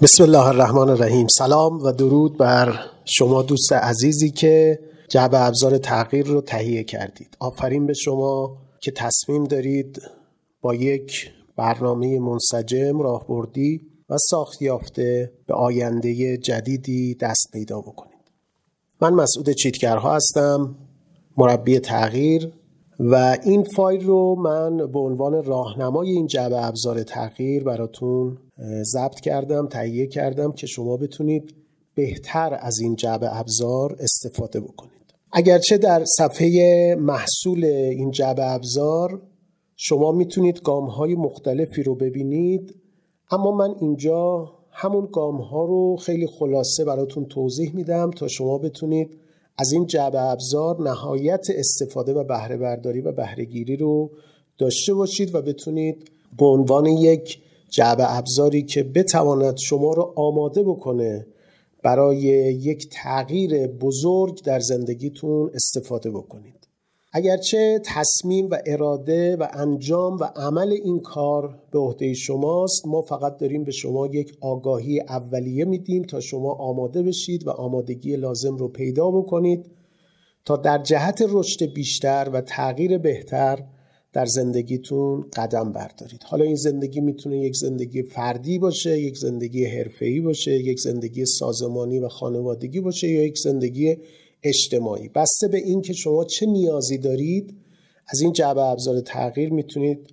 بسم الله الرحمن الرحیم. سلام و درود بر شما دوست عزیزی که جعبه ابزار تغییر رو تهیه کردید. آفرین به شما که تصمیم دارید با یک برنامه منسجم، راهبردی و ساخت یافته به آینده جدیدی دست پیدا بکنید. من مسعود چیتگرها هستم، مربی تغییر، و این فایل رو من به عنوان راهنمای این جعبه ابزار تغییر براتون ضبط کردم، تهیه کردم که شما بتونید بهتر از این جعبه ابزار استفاده بکنید. اگرچه در صفحه محصول این جعبه ابزار شما میتونید گام‌های مختلفی رو ببینید، اما من اینجا همون گام‌ها رو خیلی خلاصه براتون توضیح میدم تا شما بتونید از این جعبه ابزار نهایت استفاده و بهره برداری و بهره گیری رو داشته باشید و بتونید به عنوان یک جعبه ابزاری که بتواند شما رو آماده بکنه برای یک تغییر بزرگ در زندگیتون استفاده بکنید. اگرچه تصمیم و اراده و انجام و عمل این کار به عهده شماست، ما فقط داریم به شما یک آگاهی اولیه میدیم تا شما آماده بشید و آمادگی لازم رو پیدا بکنید تا در جهت رشد بیشتر و تغییر بهتر در زندگیتون قدم بردارید. حالا این زندگی میتونه یک زندگی فردی باشه، یک زندگی حرفه‌ای باشه، یک زندگی سازمانی و خانوادگی باشه، یا یک زندگی اجتماعی. بسته به این که شما چه نیازی دارید، از این جعبه ابزار تغییر میتونید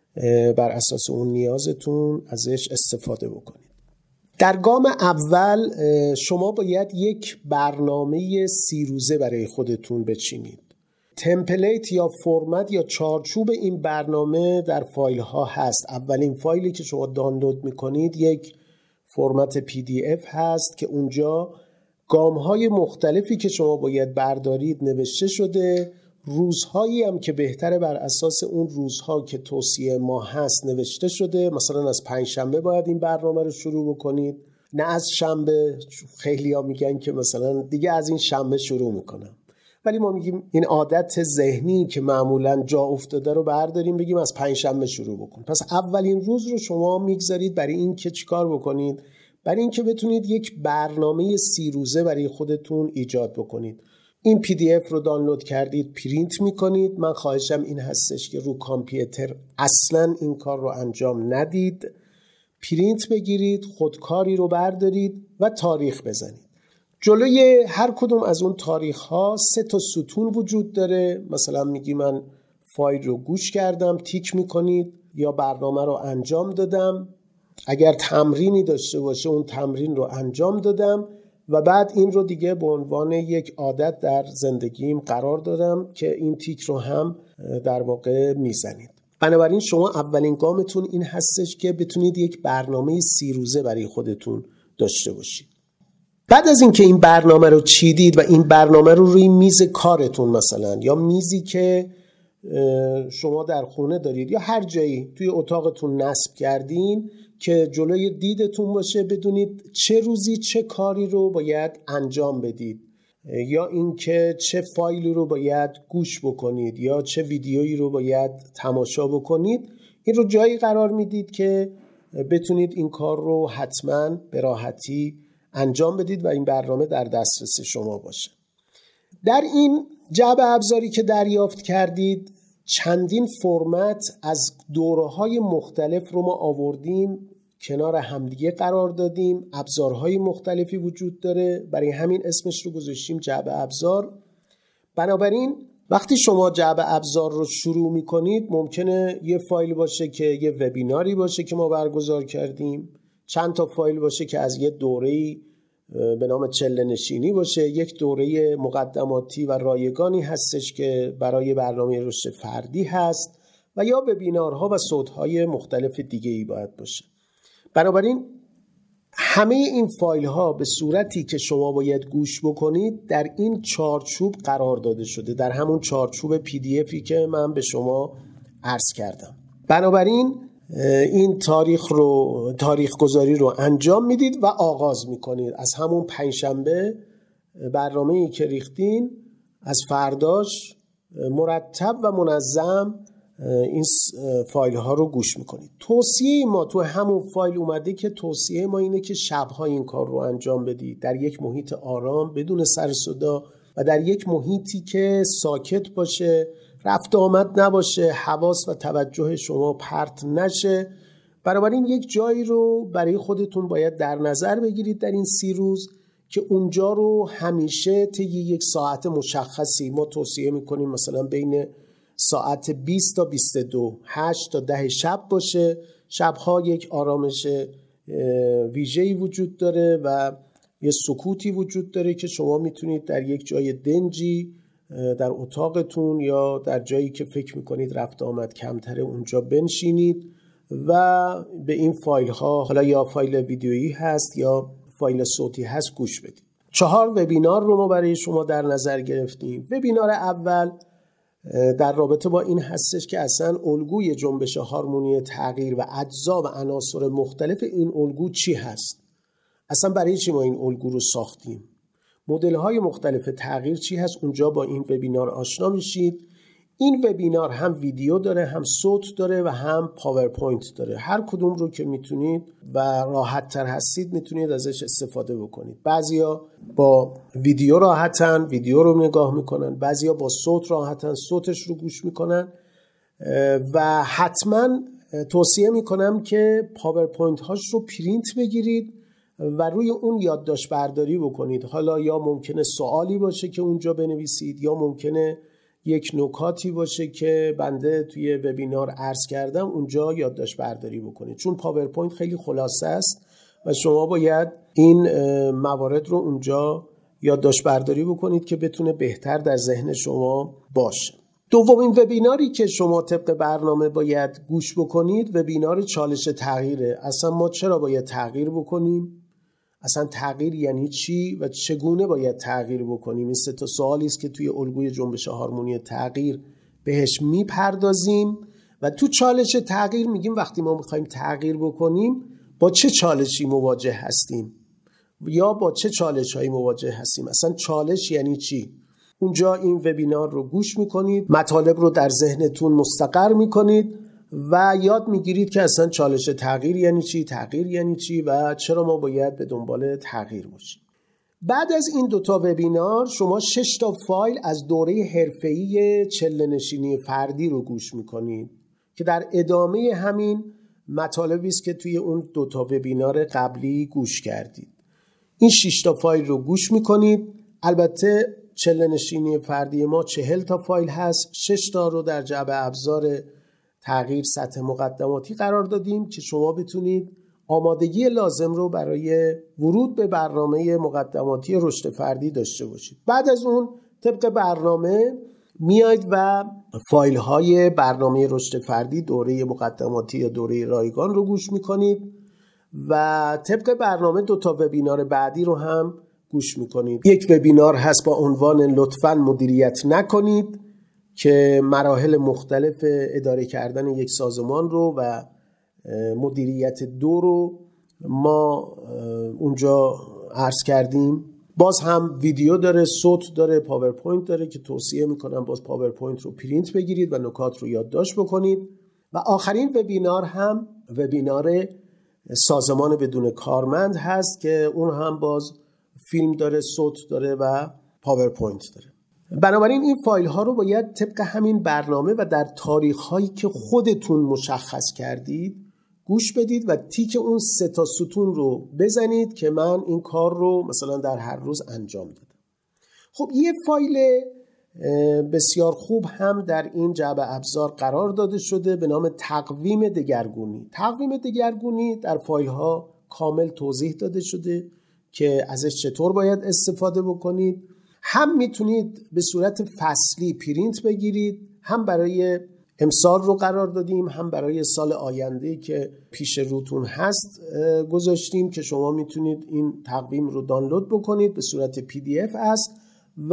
بر اساس اون نیازتون ازش استفاده بکنید. در گام اول شما باید یک برنامه 30 روزه برای خودتون بچینید. تمپلیت یا فرمت یا چارچوب این برنامه در فایل ها هست. اولین فایلی که شما دانلود میکنید یک فرمت PDF هست که اونجا گام‌های مختلفی که شما باید بردارید نوشته شده، روزهایی هم که بهتره بر اساس اون روزها که توصیه ما هست نوشته شده. مثلا از 5 شنبه باید این برنامه رو شروع بکنید، نه از شنبه. خیلی ها میگن که مثلا دیگه از این شنبه شروع میکنم، ولی ما میگیم این عادت ذهنی که معمولا جا افتاده رو برداریم بگیم از 5 شنبه شروع بکن. پس اولین روز رو شما میگذارید برای این که چیکار بکنید؟ برای اینکه بتونید یک برنامه 30 روزه برای خودتون ایجاد بکنید. این PDF رو دانلود کردید، پرینت میکنید. من خواهشم این هستش که رو کامپیوتر اصلا این کار رو انجام ندید. پرینت بگیرید، خودکاری رو بردارید و تاریخ بزنید. جلوی هر کدوم از اون تاریخ ها 3 تا ستون وجود داره. مثلا میگی من فایل رو گوش کردم، تیک میکنید، یا برنامه رو انجام دادم. اگر تمرینی داشته باشه اون تمرین رو انجام دادم و بعد این رو دیگه به عنوان یک عادت در زندگیم قرار دادم که این تیک رو هم در واقع میزنید. بنابراین شما اولین گامتون این هستش که بتونید یک برنامه 30 روزه برای خودتون داشته باشید. بعد از اینکه این برنامه رو چیدید و این برنامه رو روی میز کارتون مثلا یا میزی که شما در خونه دارید یا هر جایی توی اتاقتون نصب کردین که جلوی دیدتون باشه، بدونید چه روزی چه کاری رو باید انجام بدید، یا اینکه چه فایلی رو باید گوش بکنید یا چه ویدیویی رو باید تماشا بکنید. این رو جایی قرار میدید که بتونید این کار رو حتما به راحتی انجام بدید و این برنامه در دسترس شما باشه. در این جعبه ابزاری که دریافت کردید چندین فرمت از دوره‌های مختلف رو ما آوردیم کنار همدیگه قرار دادیم. ابزارهای مختلفی وجود داره، برای همین اسمش رو گذاشتیم جعبه ابزار. بنابراین وقتی شما جعبه ابزار رو شروع میکنید ممکنه یه فایل باشه که یه وبیناری باشه که ما برگزار کردیم، چند تا فایل باشه که از یه دوره‌ای به نام چله نشینی باشه، یک دوره مقدماتی و رایگانی هستش که برای برنامه رشد فردی هست، و یا وبینارها و صوت‌های مختلف دیگه‌ای باید باشه. بنابراین همه این فایل ها به صورتی که شما باید گوش بکنید در این چارچوب قرار داده شده، در همون چارچوب PDFی که من به شما عرض کردم. بنابراین این تاریخ گذاری رو انجام میدید و آغاز میکنید. از همون 5 شنبه برنامه‌ای که ریختین از فرداش مرتب و منظم این فایل ها رو گوش میکنید. توصیه ما تو همون فایل اومده که توصیه ما اینه که شبها این کار رو انجام بدید در یک محیط آرام بدون سر و صدا و در یک محیطی که ساکت باشه، رفت آمد نباشه، حواس و توجه شما پرت نشه. بنابراین یک جایی رو برای خودتون باید در نظر بگیرید در این 30 روز که اونجا رو همیشه طی یک ساعت مشخصی ما توصیه میکنیم، مثلا بین ساعت 20 تا 22 8 تا 10 شب باشه. شبها یک آرامش ویژه‌ای وجود داره و یه سکوتی وجود داره که شما میتونید در یک جای دنجی در اتاقتون یا در جایی که فکر میکنید رفت آمد کمتره اونجا بنشینید و به این فایل ها، حالا یا فایل ویدیویی هست یا فایل صوتی هست، گوش بدید. 4 وبینار رو ما برای شما در نظر گرفتیم. وبینار اول در رابطه با این هستش که اصلا الگوی جنبش هارمونی تغییر و اجزا و عناصر مختلف این الگو چی هست، اصلا برای چی ما این الگو رو ساختیم، مدل های مختلف تغییر چی هست. اونجا با این وبینار آشنا میشید. این وبینار هم ویدیو داره، هم صوت داره و هم پاورپوینت داره. هر کدوم رو که میتونید و راحت تر هستید میتونید ازش استفاده بکنید. بعضیا با ویدیو راحتن، ویدیو رو نگاه میکنن، بعضیا با صوت راحتن، صوتش رو گوش میکنن. و حتما توصیه میکنم که پاورپوینت هاش رو پرینت بگیرید و روی اون یادداشت برداری بکنید. حالا یا ممکنه سوالی باشه که اونجا بنویسید، یا ممکنه یک نکاتی باشه که بنده توی وبینار عرض کردم اونجا یادداشت برداری بکنید، چون پاورپوینت خیلی خلاصه است و شما باید این موارد رو اونجا یادداشت برداری بکنید که بتونه بهتر در ذهن شما باشه. دومین وبیناری که شما طبق برنامه باید گوش بکنید وبینار چالش تغییره. اصلا ما چرا باید تغییر بکنیم؟ اصلا تغییر یعنی چی و چگونه باید تغییر بکنیم؟ این 3 تا سوالی است که توی الگوی جنبش هارمونی تغییر بهش میپردازیم و تو چالش تغییر میگیم وقتی ما میخوایم تغییر بکنیم با چه چالشی مواجه هستیم یا با چه چالش هایی مواجه هستیم. اصلا چالش یعنی چی؟ اونجا این وبینار رو گوش میکنید، مطالب رو در ذهنتون مستقر میکنید و یاد میگیرید که اصلا چالش تغییر یعنی چی، تغییر یعنی چی و چرا ما باید به دنبال تغییر باشیم. بعد از این 2 تا وبینار شما 6 تا فایل از دوره حرفه‌ای چله‌نشینی فردی رو گوش میکنید که در ادامه همین مطالبی است که توی اون 2 تا وبینار قبلی گوش کردید. این 6 تا فایل رو گوش میکنید. البته چله‌نشینی فردی ما 40 تا فایل هست. 6 تا رو در جعبه ابزار تغییر سطح مقدماتی قرار دادیم که شما بتونید آمادگی لازم رو برای ورود به برنامه مقدماتی رشد فردی داشته باشید. بعد از اون طبق برنامه میاید و فایل های برنامه رشد فردی دوره مقدماتی یا دوره رایگان رو گوش میکنید و طبق برنامه 2 تا وبینار بعدی رو هم گوش میکنید. یک وبینار هست با عنوان لطفاً مدیریت نکنید که مراحل مختلف اداره کردن یک سازمان رو و مدیریت 2 رو ما اونجا عرض کردیم. باز هم ویدیو داره، صوت داره، پاورپوینت داره که توصیه میکنم باز پاورپوینت رو پرینت بگیرید و نکات رو یادداشت بکنید. و آخرین وبینار هم وبینار سازمان بدون کارمند هست که اون هم باز فیلم داره، صوت داره و پاورپوینت داره. بنابراین این فایل ها رو باید طبق همین برنامه و در تاریخ هایی که خودتون مشخص کردید گوش بدید و تیک اون 3 تا ستون رو بزنید که من این کار رو مثلا در هر روز انجام دادم. خب یه فایل بسیار خوب هم در این جعبه ابزار قرار داده شده به نام تقویم دگرگونی. تقویم دگرگونی در فایل ها کامل توضیح داده شده که ازش چطور باید استفاده بکنید. هم میتونید به صورت فصلی پرینت بگیرید، هم برای امسال رو قرار دادیم، هم برای سال آینده که پیش روتون هست گذاشتیم که شما میتونید این تقویم رو دانلود بکنید به صورت PDF است و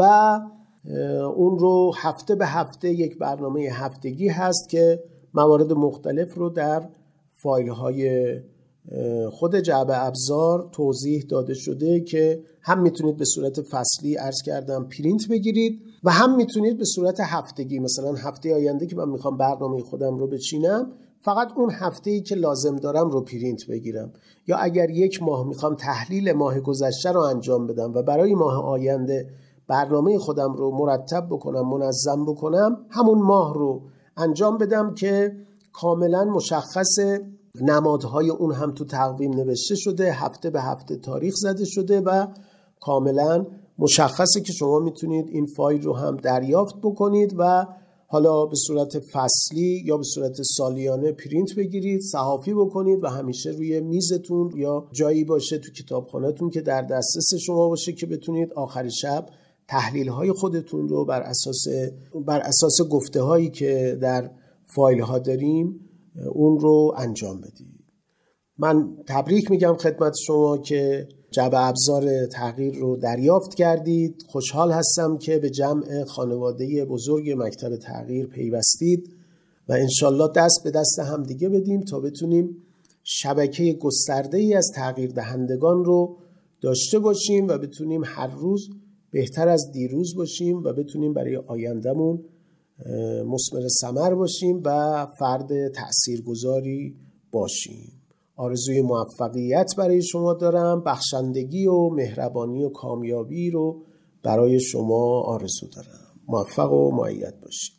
اون رو هفته به هفته یک برنامه هفتگی هست که موارد مختلف رو در فایل های خود جعبه ابزار توضیح داده شده که هم میتونید به صورت فصلی عرض کردم پرینت بگیرید و هم میتونید به صورت هفتگی، مثلا هفته آینده که من میخوام برنامه خودم رو بچینم فقط اون هفته‌ای که لازم دارم رو پرینت بگیرم، یا اگر یک ماه میخوام تحلیل ماه گذشته رو انجام بدم و برای ماه آینده برنامه خودم رو مرتب بکنم، منظم بکنم، همون ماه رو انجام بدم که کاملا مشخص، نمادهای اون هم تو تقویم نوشته شده، هفته به هفته تاریخ زده شده و کاملا مشخصه که شما میتونید این فایل رو هم دریافت بکنید و حالا به صورت فصلی یا به صورت سالیانه پرینت بگیرید، صحافی بکنید و همیشه روی میزتون یا جایی باشه تو کتابخانه‌تون که در دسترس شما باشه که بتونید آخر شب تحلیل های خودتون رو بر اساس گفته هایی که در فایل ها داریم اون رو انجام بدید. من تبریک میگم خدمت شما که جعبه ابزار تغییر رو دریافت کردید. خوشحال هستم که به جمع خانواده بزرگ مکتب تغییر پیوستید و انشالله دست به دست هم دیگه بدیم تا بتونیم شبکه گسترده‌ای از تغییر دهندگان رو داشته باشیم و بتونیم هر روز بهتر از دیروز باشیم و بتونیم برای آیندهمون مثمر ثمر باشیم و فرد تأثیرگذاری باشیم. آرزوی موفقیت برای شما دارم، بخشندگی و مهربانی و کامیابی رو برای شما آرزو دارم. موفق و مؤید باشید.